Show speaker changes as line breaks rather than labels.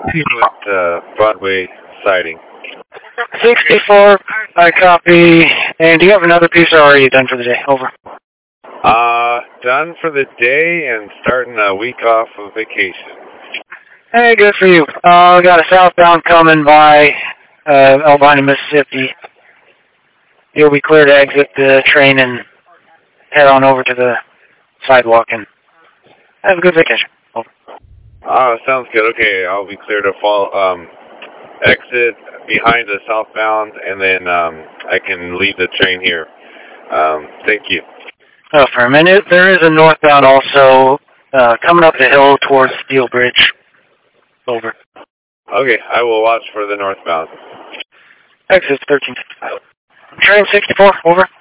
with Broadway siding.
64, I copy. And do you have another piece, or are you done for the day? Over.
Done for the day and starting a week off of vacation.
Hey, good for you. Got a southbound coming by Albina, Mississippi. You'll be clear to exit the train and head on over to the sidewalk and have a good vacation. Over.
Sounds good. Okay, I'll be clear to exit behind the southbound, and then I can leave the train here. Thank you.
Oh, for a minute, there is a northbound also coming up the hill towards Steel Bridge. Over.
Okay, I will watch for the northbound.
Exit 1365. Train 64, over.